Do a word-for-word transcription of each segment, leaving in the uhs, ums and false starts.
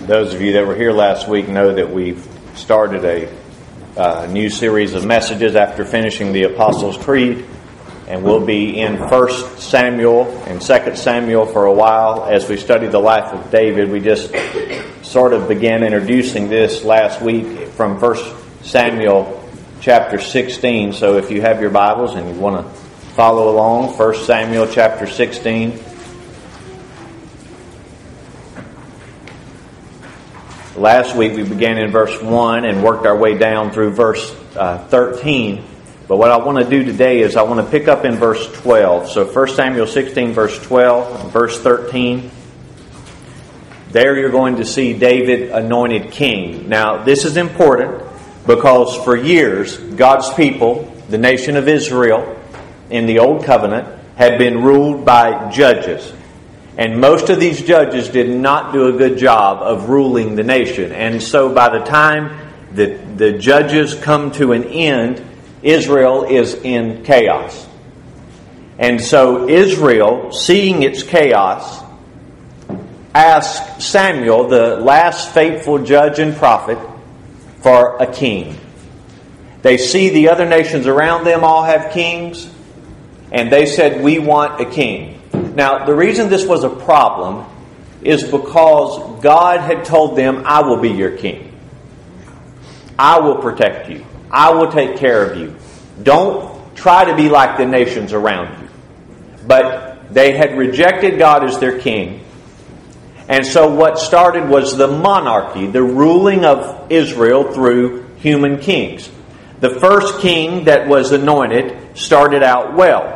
Those of you that were here last week know that we've started a uh, new series of messages after finishing the Apostles' Creed, and we'll be in First Samuel and Second Samuel for a while as we study the life of David. We just sort of began introducing this last week from First Samuel chapter sixteen. So if you have your Bibles and you want to follow along, First Samuel chapter sixteen. Last week we began in verse one and worked our way down through verse uh, thirteen. But what I want to do today is I want to pick up in verse twelve. So First Samuel sixteen, verse twelve, and verse thirteen. There you're going to see David anointed king. Now this is important because for years God's people, the nation of Israel in the Old Covenant, had been ruled by judges. And most of these judges did not do a good job of ruling the nation. And so by the time that the judges come to an end, Israel is in chaos. And so Israel, seeing its chaos, asked Samuel, the last faithful judge and prophet, for a king. They see the other nations around them all have kings, and they said, "We want a king." Now, the reason this was a problem is because God had told them, "I will be your king. I will protect you. I will take care of you. Don't try to be like the nations around you." But they had rejected God as their king. And so what started was the monarchy, the ruling of Israel through human kings. The first king that was anointed started out well,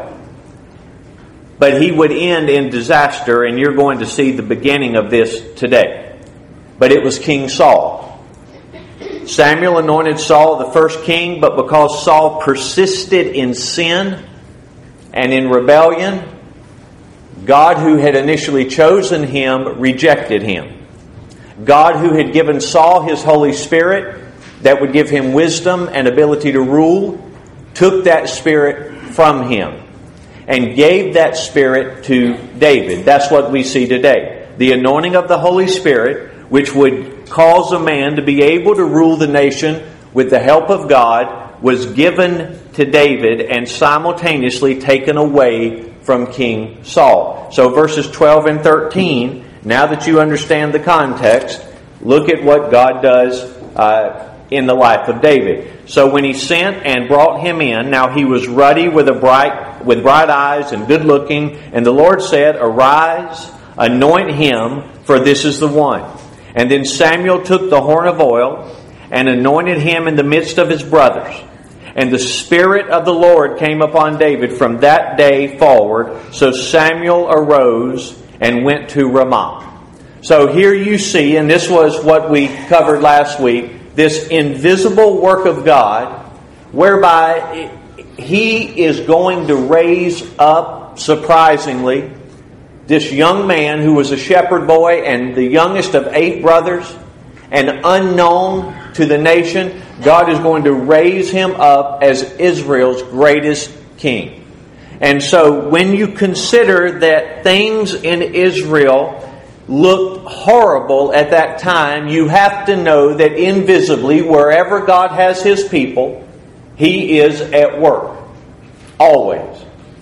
but he would end in disaster, and you're going to see the beginning of this today. But it was King Saul. Samuel anointed Saul the first king, but because Saul persisted in sin and in rebellion, God, who had initially chosen him, rejected him. God, who had given Saul his Holy Spirit that would give him wisdom and ability to rule, took that Spirit from him and gave that Spirit to David. That's what we see today. The anointing of the Holy Spirit, which would cause a man to be able to rule the nation with the help of God, was given to David and simultaneously taken away from King Saul. So verses twelve and thirteen, now that you understand the context, look at what God does uh, in the life of David. So when he sent and brought him in, now he was ruddy with a bright, with bright eyes and good looking, and the Lord said, "Arise, anoint him, for this is the one." And then Samuel took the horn of oil and anointed him in the midst of his brothers. And the Spirit of the Lord came upon David from that day forward. So Samuel arose and went to Ramah. So here you see, and this was what we covered last week, this invisible work of God, whereby He is going to raise up, surprisingly, this young man who was a shepherd boy and the youngest of eight brothers, and unknown to the nation. God is going to raise him up as Israel's greatest king. And so when you consider that things in Israel looked horrible at that time, you have to know that invisibly, wherever God has His people, He is at work. Always.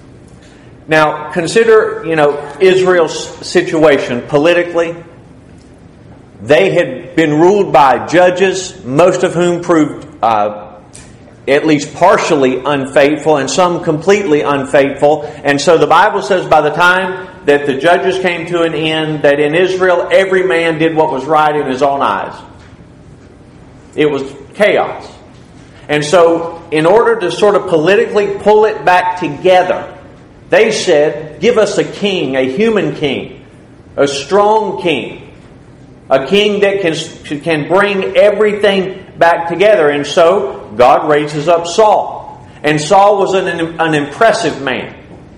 Now, consider, you know, Israel's situation politically. They had been ruled by judges, most of whom proved uh, at least partially unfaithful and some completely unfaithful. And so the Bible says by the time that the judges came to an end, that in Israel every man did what was right in his own eyes. It was chaos. And so in order to sort of politically pull it back together, they said, "Give us a king, a human king, a strong king. A king that can, can bring everything back together." And so God raises up Saul. And Saul was an, an impressive man.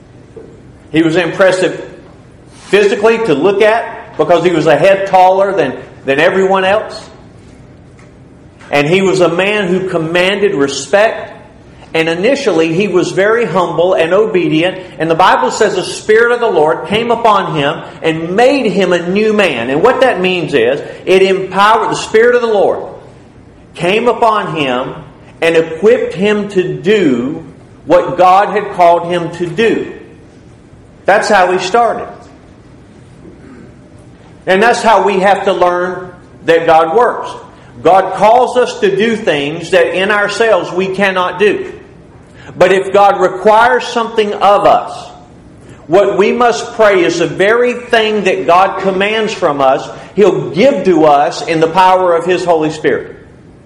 He was impressive physically to look at because he was a head taller than, than everyone else. And he was a man who commanded respect. And initially he was very humble and obedient. And the Bible says the Spirit of the Lord came upon him and made him a new man. And what that means is, it empowered, the Spirit of the Lord came upon him and equipped him to do what God had called him to do. That's how he started. And that's how we have to learn that God works. God calls us to do things that in ourselves we cannot do. But if God requires something of us, what we must pray is the very thing that God commands from us, He'll give to us in the power of His Holy Spirit.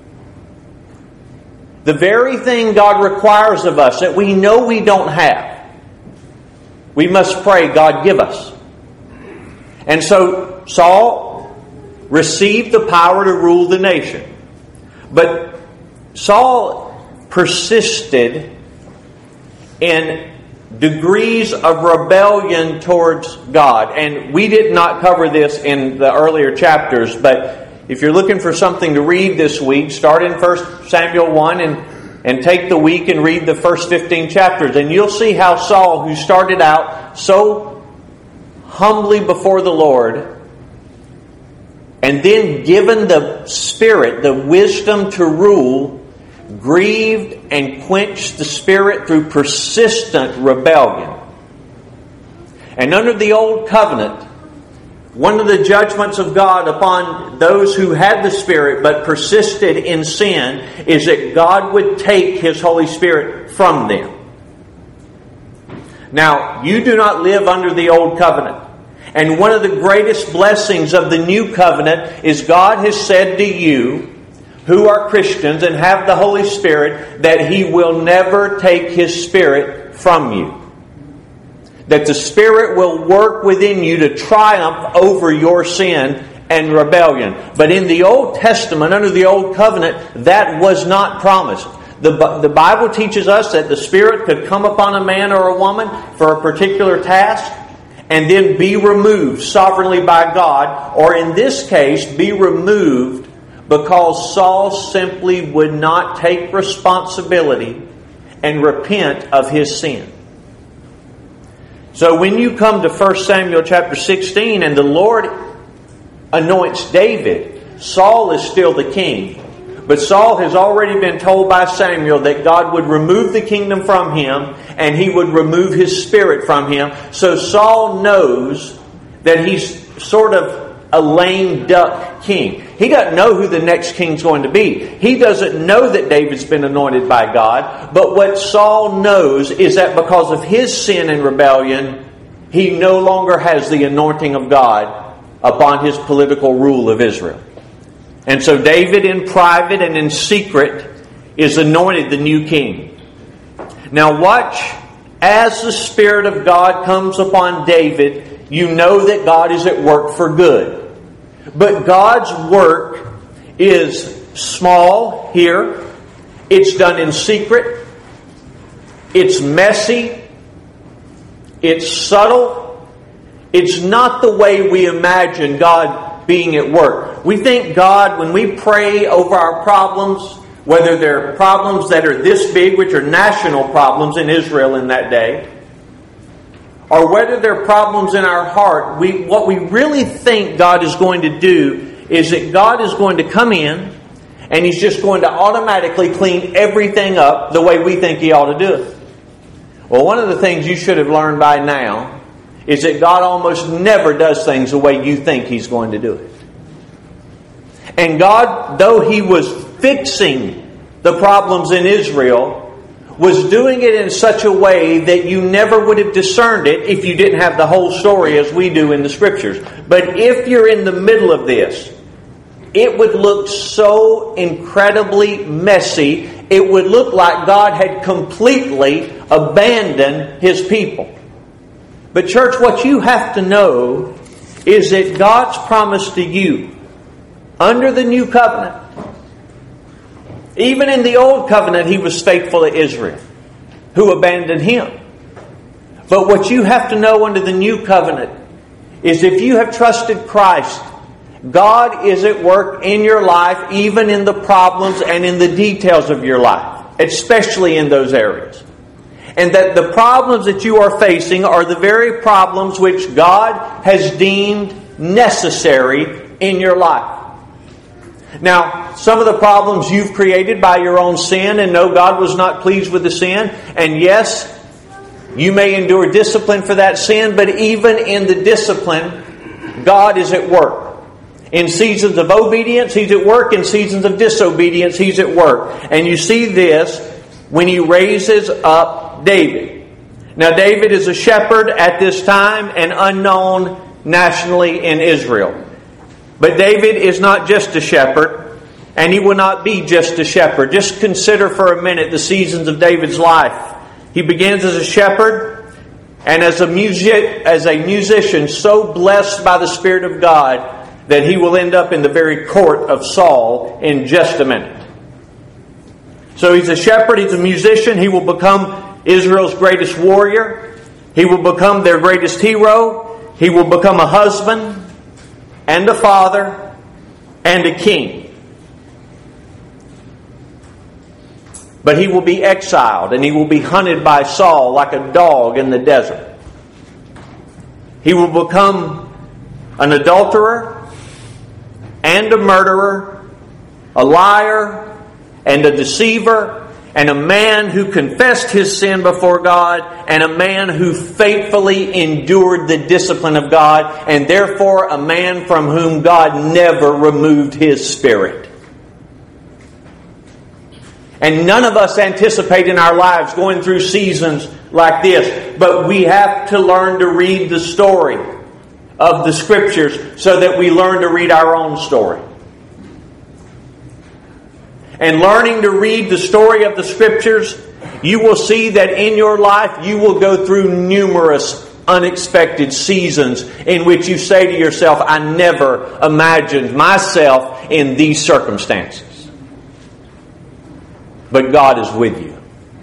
The very thing God requires of us that we know we don't have, we must pray, God, give us. And so Saul received the power to rule the nation. But Saul persisted in degrees of rebellion towards God. And we did not cover this in the earlier chapters, but if you're looking for something to read this week, start in First Samuel one and, and take the week and read the first fifteen chapters. And you'll see how Saul, who started out so humbly before the Lord, and then given the Spirit, the wisdom to rule, grieved and quenched the Spirit through persistent rebellion. And under the Old Covenant, one of the judgments of God upon those who had the Spirit but persisted in sin is that God would take His Holy Spirit from them. Now, you do not live under the Old Covenant. And one of the greatest blessings of the New Covenant is God has said to you, who are Christians and have the Holy Spirit, that He will never take His Spirit from you. That the Spirit will work within you to triumph over your sin and rebellion. But in the Old Testament, under the Old Covenant, that was not promised. The, the Bible teaches us that the Spirit could come upon a man or a woman for a particular task and then be removed sovereignly by God, or in this case, be removed because Saul simply would not take responsibility and repent of his sin. So when you come to First Samuel chapter sixteen and the Lord anoints David, Saul is still the king. But Saul has already been told by Samuel that God would remove the kingdom from him and He would remove His Spirit from him. So Saul knows that he's sort of a lame duck king. He doesn't know who the next king's going to be. He doesn't know that David's been anointed by God. But what Saul knows is that because of his sin and rebellion, he no longer has the anointing of God upon his political rule of Israel. And so David in private and in secret is anointed the new king. Now watch, as the Spirit of God comes upon David, you know that God is at work for good. But God's work is small here. It's done in secret. It's messy. It's subtle. It's not the way we imagine God being at work. We think God, when we pray over our problems, whether they're problems that are this big, which are national problems in Israel in that day, or whether they're problems in our heart, we what we really think God is going to do is that God is going to come in and He's just going to automatically clean everything up the way we think He ought to do it. Well, one of the things you should have learned by now is that God almost never does things the way you think He's going to do it. And God, though He was fixing the problems in Israel, was doing it in such a way that you never would have discerned it if you didn't have the whole story as we do in the Scriptures. But if you're in the middle of this, it would look so incredibly messy. It would look like God had completely abandoned His people. But church, what you have to know is that God's promise to you under the new covenant, even in the old covenant, He was faithful to Israel, who abandoned Him. But what you have to know under the new covenant is if you have trusted Christ, God is at work in your life, even in the problems and in the details of your life. especially in those areas. And that the problems that you are facing are the very problems which God has deemed necessary in your life. Now, some of the problems you've created by your own sin, and no, God was not pleased with the sin. And yes, you may endure discipline for that sin, but even in the discipline, God is at work. In seasons of obedience, He's at work. In seasons of disobedience, He's at work. And you see this when He raises up David. Now, David is a shepherd at this time and unknown nationally in Israel. But David is not just a shepherd, and he will not be just a shepherd. Just consider for a minute the seasons of David's life. He begins as a shepherd and as a music, as a musician, so blessed by the Spirit of God that he will end up in the very court of Saul in just a minute. So he's a shepherd, he's a musician, he will become Israel's greatest warrior. He will become their greatest hero. He will become a husband and a father and a king. But he will be exiled and he will be hunted by Saul like a dog in the desert. He will become an adulterer and a murderer, a liar and a deceiver, and a man who confessed his sin before God, and a man who faithfully endured the discipline of God, and therefore a man from whom God never removed His Spirit. And none of us anticipate in our lives going through seasons like this, but we have to learn to read the story of the Scriptures so that we learn to read our own story. And learning to read the story of the Scriptures, you will see that in your life you will go through numerous unexpected seasons in which you say to yourself, I never imagined myself in these circumstances. But God is with you.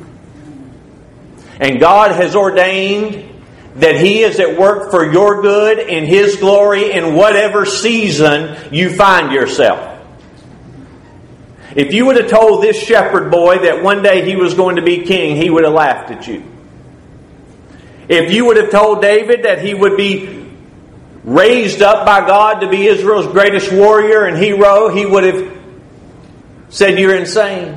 And God has ordained that He is at work for your good in His glory in whatever season you find yourself. If you would have told this shepherd boy that one day he was going to be king, he would have laughed at you. If you would have told David that he would be raised up by God to be Israel's greatest warrior and hero, he would have said, you're insane.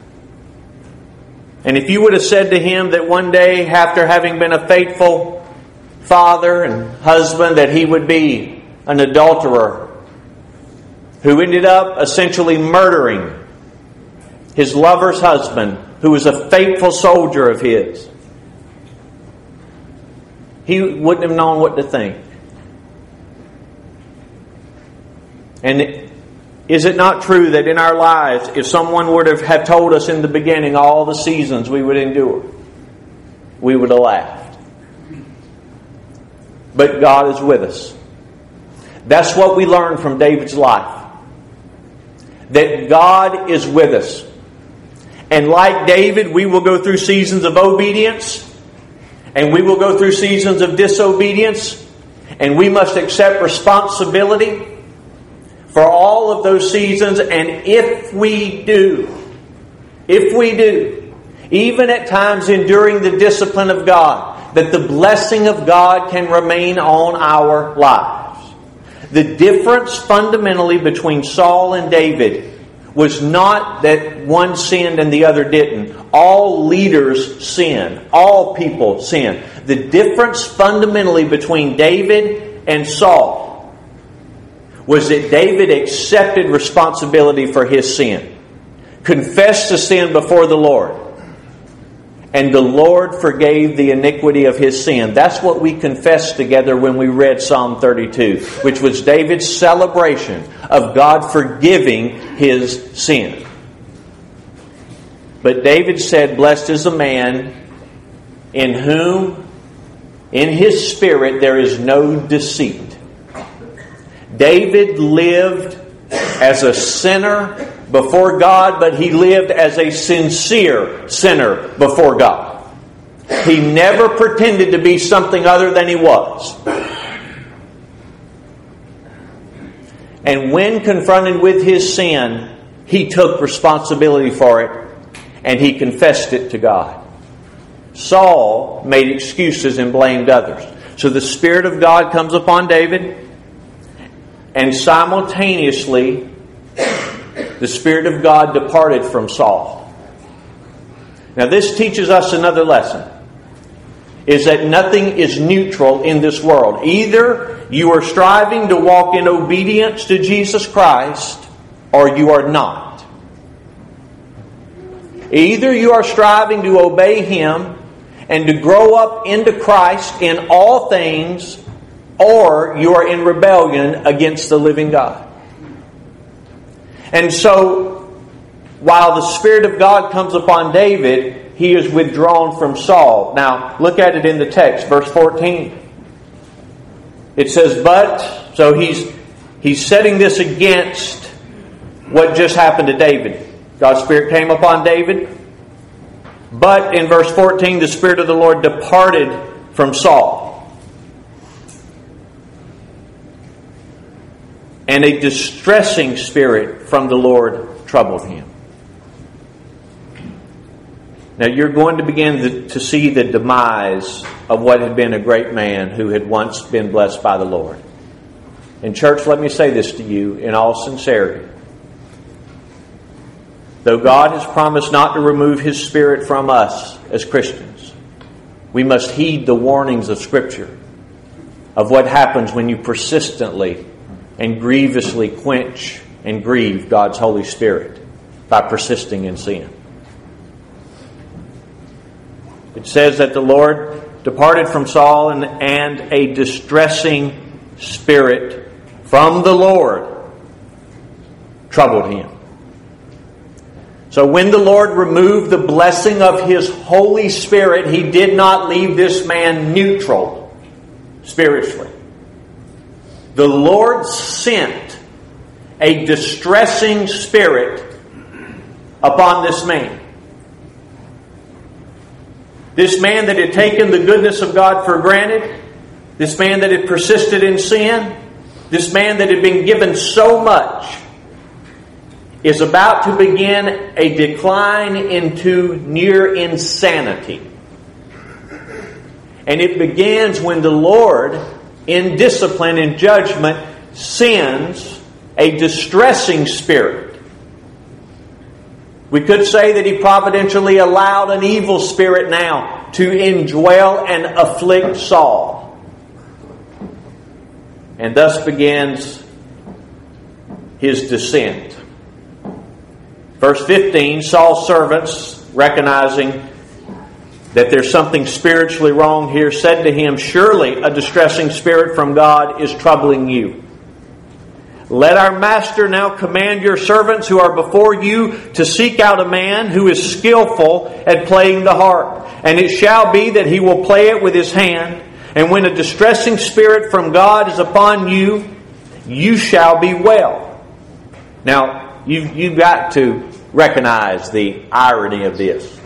And if you would have said to him that one day, after having been a faithful father and husband, that he would be an adulterer who ended up essentially murdering his lover's husband, who was a faithful soldier of his, he wouldn't have known what to think. And is it not true that in our lives, if someone would have, have told us in the beginning all the seasons we would endure, we would have laughed? But God is with us. That's what we learn from David's life. That God is with us. And like David, we will go through seasons of obedience, and we will go through seasons of disobedience, and we must accept responsibility for all of those seasons. And if we do, if we do, even at times enduring the discipline of God, that the blessing of God can remain on our lives. The difference fundamentally between Saul and David was not that one sinned and the other didn't. All leaders sin. All people sin. The difference fundamentally between David and Saul was that David accepted responsibility for his sin, confessed the sin before the Lord, and the Lord forgave the iniquity of his sin. That's what we confessed together when we read Psalm thirty-two, which was David's celebration of God forgiving his sin. But David said, blessed is the man in whom, in his spirit, there is no deceit. David lived as a sinner before God, but he lived as a sincere sinner before God. He never pretended to be something other than he was. And when confronted with his sin, he took responsibility for it and he confessed it to God. Saul made excuses and blamed others. So the Spirit of God comes upon David, and simultaneously the Spirit of God departed from Saul. Now this teaches us another lesson, is that nothing is neutral in this world. Either you are striving to walk in obedience to Jesus Christ, or you are not. Either you are striving to obey Him and to grow up into Christ in all things, or you are in rebellion against the living God. And so, while the Spirit of God comes upon David, he is withdrawn from Saul. Now, look at it in the text, verse fourteen. It says, but, so he's he's setting this against what just happened to David. God's Spirit came upon David. But in verse fourteen, the Spirit of the Lord departed from Saul. And a distressing spirit from the Lord troubled him. Now you're going to begin to see the demise of what had been a great man who had once been blessed by the Lord. And church, let me say this to you in all sincerity. Though God has promised not to remove His Spirit from us as Christians, we must heed the warnings of Scripture of what happens when you persistently and grievously quench and grieve God's Holy Spirit by persisting in sin. It says that the Lord departed from Saul and, and a distressing spirit from the Lord troubled him. So when the Lord removed the blessing of His Holy Spirit, He did not leave this man neutral spiritually. The Lord sent a distressing spirit upon this man. This man that had taken the goodness of God for granted, this man that had persisted in sin, this man that had been given so much, is about to begin a decline into near insanity. And it begins when the Lord, in discipline and judgment, sends a distressing spirit. We could say that He providentially allowed an evil spirit now to indwell and afflict Saul. And thus begins his descent. Verse fifteen, Saul's servants, recognizing that there's something spiritually wrong here, said to him, surely a distressing spirit from God is troubling you. Let our master now command your servants who are before you to seek out a man who is skillful at playing the harp. And it shall be that he will play it with his hand. And when a distressing spirit from God is upon you, you shall be well. Now, you've, you've got to recognize the irony of this.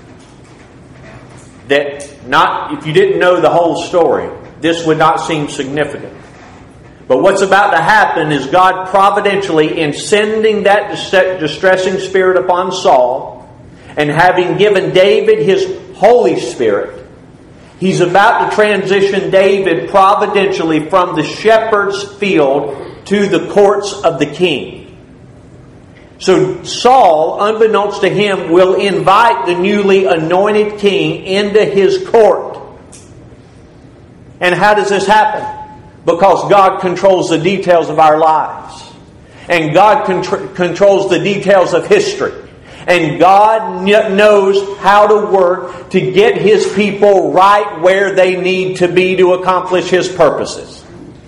That not, if you didn't know the whole story, this would not seem significant. But what's about to happen is God providentially, in sending that distressing spirit upon Saul, and having given David His Holy Spirit, He's about to transition David providentially from the shepherd's field to the courts of the king. So Saul, unbeknownst to him, will invite the newly anointed king into his court. And how does this happen? Because God controls the details of our lives. And God contr- controls the details of history. And God kn- knows how to work to get His people right where they need to be to accomplish His purposes.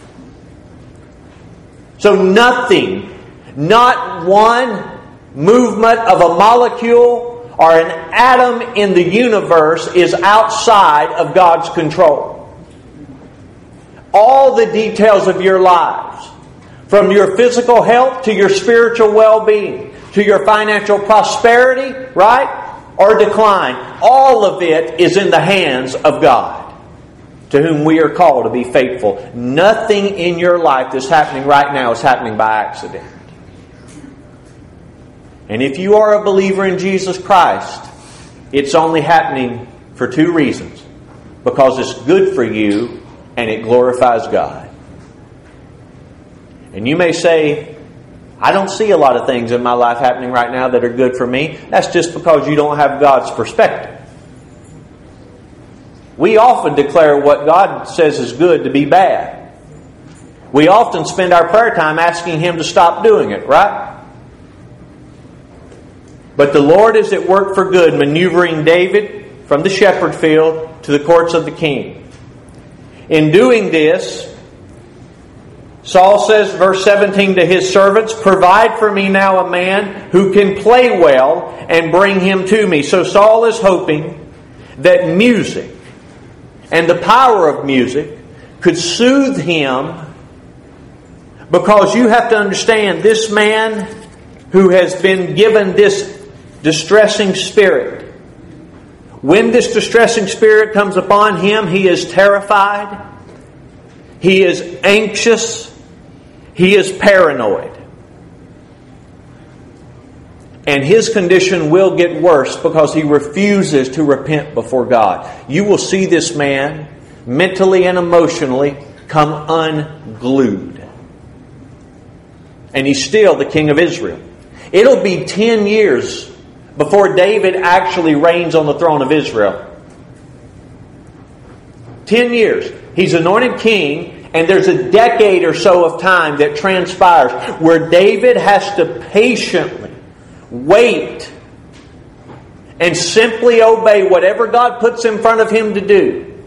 So nothing, not one movement of a molecule or an atom in the universe is outside of God's control. All the details of your lives, from your physical health to your spiritual well-being, to your financial prosperity, right, or decline, all of it is in the hands of God, to whom we are called to be faithful. Nothing in your life that's happening right now is happening by accident. And if you are a believer in Jesus Christ, It's only happening for two reasons. Because it's good for you and it glorifies God. And you may say, I don't see a lot of things in my life happening right now that are good for me. That's just because you don't have God's perspective. We often declare what God says is good to be bad. We often spend our prayer time asking Him to stop doing it, right? But the Lord is at work for good, maneuvering David from the shepherd field to the courts of the king. In doing this, Saul says, verse seventeen, to his servants, provide for me now a man who can play well and bring him to me. So Saul is hoping that music and the power of music could soothe him, because you have to understand, this man who has been given this distressing spirit, when this distressing spirit comes upon him, he is terrified, he is anxious, he is paranoid. And his condition will get worse because he refuses to repent before God. You will see this man, mentally and emotionally, come unglued. And he's still the king of Israel. It'll be ten years before David actually reigns on the throne of Israel. Ten years. He's anointed king, and there's a decade or so of time that transpires where David has to patiently wait and simply obey whatever God puts in front of him to do.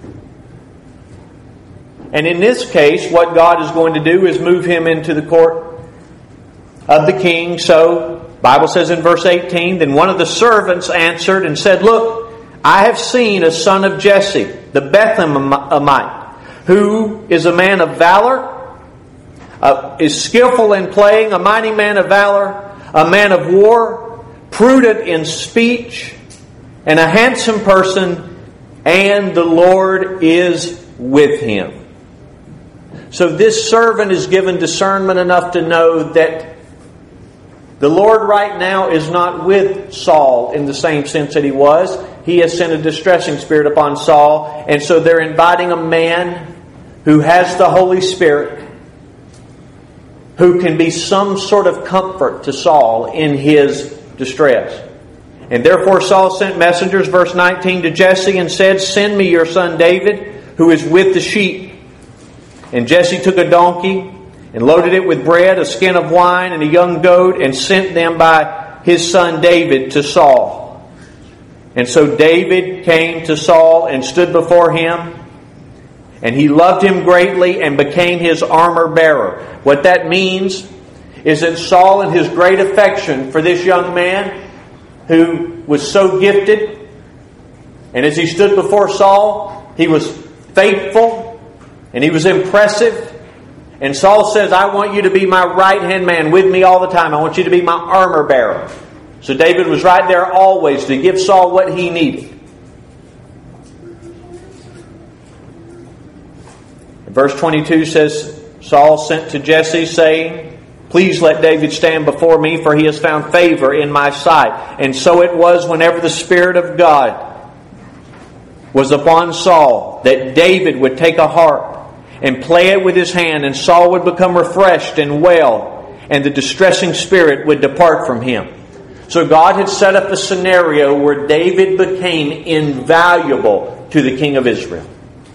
And in this case, what God is going to do is move him into the court of the king. So, the Bible says in verse eighteen, then one of the servants answered and said, look, I have seen a son of Jesse, the Bethlehemite, who is a man of valor, uh, is skillful in playing, a mighty man of valor, a man of war, prudent in speech, and a handsome person, and the Lord is with him. So this servant is given discernment enough to know that the Lord right now is not with Saul in the same sense that he was. He has sent a distressing spirit upon Saul, and so they're inviting a man who has the Holy Spirit, who can be some sort of comfort to Saul in his distress. And therefore Saul sent messengers, verse nineteen, to Jesse and said, send me your son David, who is with the sheep. And Jesse took a donkey and loaded it with bread, a skin of wine, and a young goat, and sent them by his son David to Saul. And so David came to Saul and stood before him, and he loved him greatly and became his armor bearer. What that means is that Saul, in his great affection for this young man who was so gifted, and as he stood before Saul, he was faithful and he was impressive. And Saul says, I want you to be my right-hand man with me all the time. I want you to be my armor bearer. So David was right there always to give Saul what he needed. Verse twenty-two says, Saul sent to Jesse, saying, please let David stand before me, for he has found favor in my sight. And so it was whenever the Spirit of God was upon Saul, that David would take a harp and play it with his hand, and Saul would become refreshed and well, and the distressing spirit would depart from him. So God had set up a scenario where David became invaluable to the king of Israel.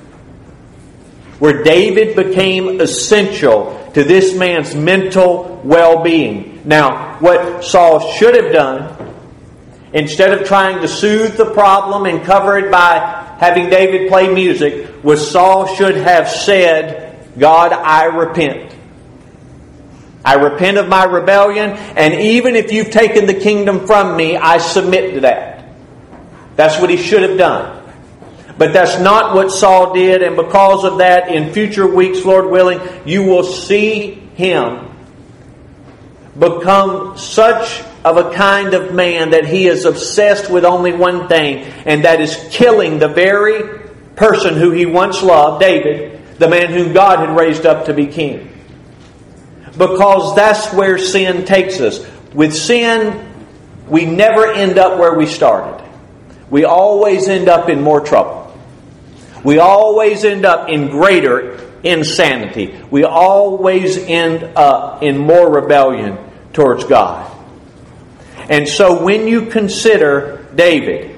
Where David became essential to this man's mental well-being. Now, what Saul should have done, instead of trying to soothe the problem and cover it by having David play music, was Saul should have said, God, I repent. I repent of my rebellion, and even if you've taken the kingdom from me, I submit to that. That's what he should have done. But that's not what Saul did, and because of that, in future weeks, Lord willing, you will see him become such of a kind of man that he is obsessed with only one thing, and that is killing the very person who he once loved, David, the man whom God had raised up to be king. Because that's where sin takes us. With sin, we never end up where we started. we always end up in more trouble. We always end up in greater insanity. We always end up in more rebellion towards God. And so when you consider David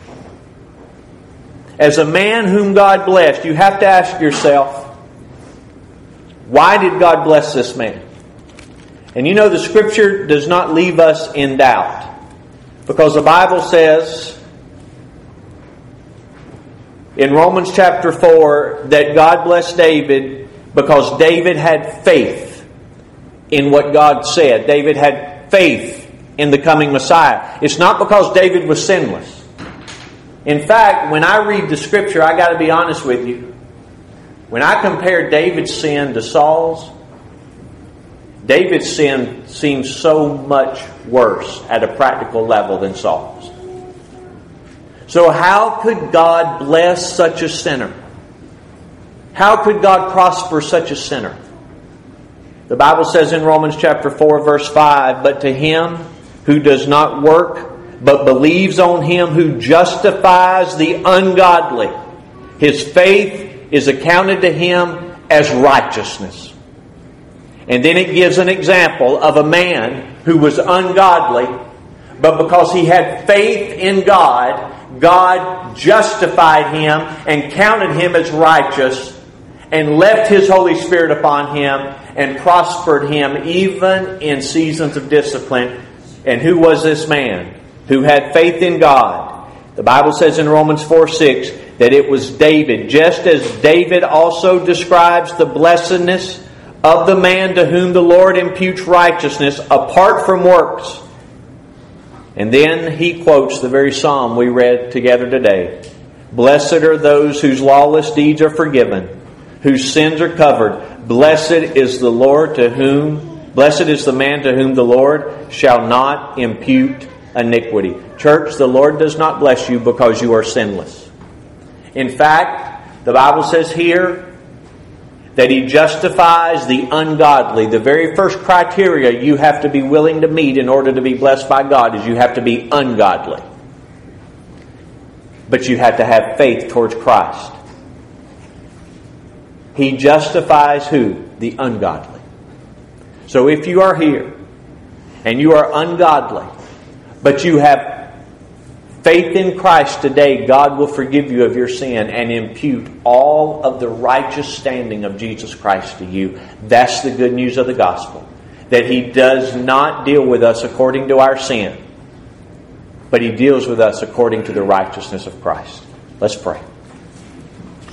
as a man whom God blessed, you have to ask yourself, why did God bless this man? And you know the Scripture does not leave us in doubt. Because the Bible says in Romans chapter four that God blessed David because David had faith in what God said. David had faith in the coming Messiah. It's not because David was sinless. In fact, when I read the Scripture, I got to be honest with you. When I compare David's sin to Saul's, David's sin seems so much worse at a practical level than Saul's. So how could God bless such a sinner? How could God prosper such a sinner? The Bible says in Romans chapter four, verse five, "But to him who does not work, but believes on him who justifies the ungodly, his faith is accounted to him as righteousness." And then it gives an example of a man who was ungodly, but because he had faith in God, God justified him and counted him as righteous and left His Holy Spirit upon him and prospered him even in seasons of discipline. And who was this man who had faith in God? The Bible says in Romans four six that it was David. Just as David also describes the blessedness of the man to whom the Lord imputes righteousness apart from works. And then he quotes the very psalm we read together today. "Blessed are those whose lawless deeds are forgiven, whose sins are covered. Blessed is the Lord to whom, blessed is the man to whom the Lord shall not impute iniquity." Church, the Lord does not bless you because you are sinless. In fact, the Bible says here that He justifies the ungodly. The very first criteria you have to be willing to meet in order to be blessed by God is you have to be ungodly. But you have to have faith towards Christ. He justifies who? The ungodly. So if you are here and you are ungodly, but you have faith in Christ today, God will forgive you of your sin and impute all of the righteous standing of Jesus Christ to you. That's the good news of the gospel. That He does not deal with us according to our sin, but He deals with us according to the righteousness of Christ. Let's pray.